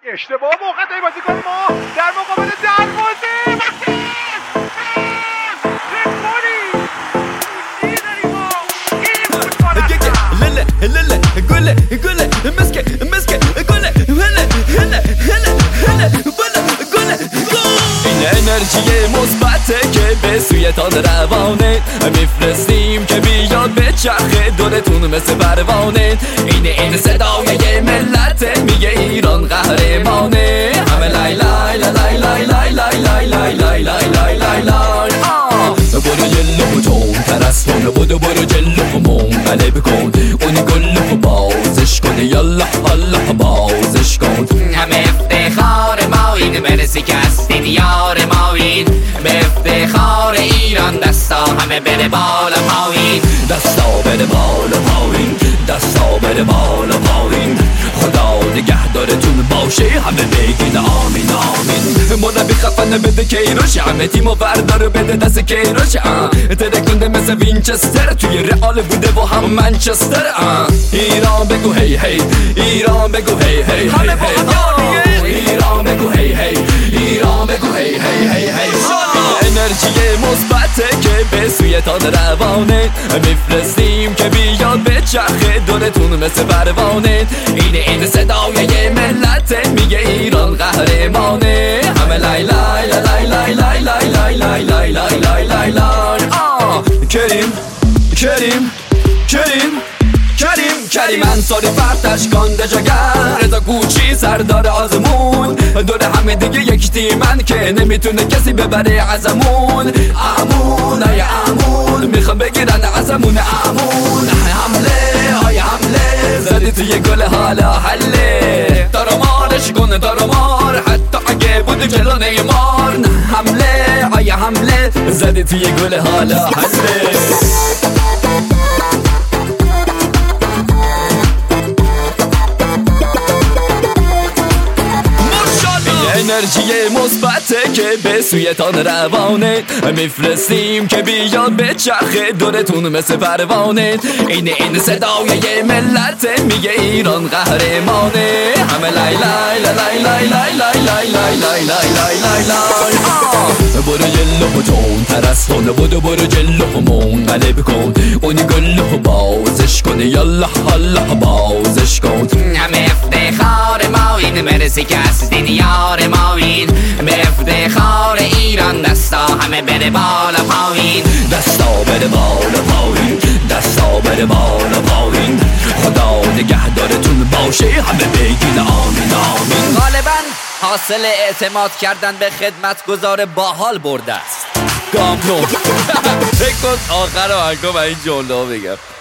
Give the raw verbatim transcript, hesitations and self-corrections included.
اشتباه موقعی بازیکن ما در مقابل دروازه هله هله گله گله مسکه مسکه گله هله هله هله هله گله گله این انرژی مثبته که به سوی تان روانه میفرستیم که بیاد به چرخه دورتون مثل پروانه. این این صدای ملت میگه ایران قهرمانه. همه لای لای لای لای لای لای لای لای لای لای لای لای لای برو جلو تون ترستون بودو برو جلو منقلب کن اون گلو بازش کن یالله الله بازش کن. همه افتخار ما این مرسی که هستین یار ما این به افتخار ایران دستا همه بره بالا پایین دستا بره بالا پایین دستا بره بالا پایین خدا نگهدارتون باشه همه بگین آمین آمین. مربی خفن بده کیروش همه تیمو بردار بده دست کیروش ترکونده مثل وینچستر توی رئال بوده و هم منچستر. ایران بگو هی هی ایران بگو هی هی همه با ایران بگو هی هی ایران بگو هی هی هی هی. انرژی مثبته که به سوی تان روانه میفرستیم که بیاد به چرخه دورتون مثل پروانه. این این صدای ملت میگه ایران قهرمانه. همه لای لای لای لای لای لای لای لای لای لای لای لای لای کریم کریم کریم کریم کریم انصاری فرتش کانده جگر رضا کوچی سردار آزمون دور همه دیگه یک تیمن که نمیتونه کسی ببره ازمون. امون ای امون میخوام بگیرن ازمون امون. حمله های حمله زدی توی گل حالا حله دارمارش کنه دارمار حتی اگه بود جلو نیمار. حمله های حمله زدی توی گل حالا حله. انرژی مثبته که به سوی تان روانه میفرستیم که بیاد به چرخه دورتون مثل پروانه. این این صدای ملت میگه ایران قهرمانه. همه لای لای لای لای لای لای لای لای لای لای لای لای لای برو جلو تون ترستون بودو برو جلو منقلب کن اون گلو بازش کن یالله الله بازش کن. همه افتخار ما این مرسی که هستین یار ما این به افتخار ایران دستا همه بره بالا پایین دستا بره بالا پایین دستا بره بالا پایین خدا نگهدارتون باشه همه بگین آمین آمین. غالبا حاصل اعتماد کردن به خدمتگزار باحال برده است. گام نو فکر کن آخر آهنگا و این جمله بگم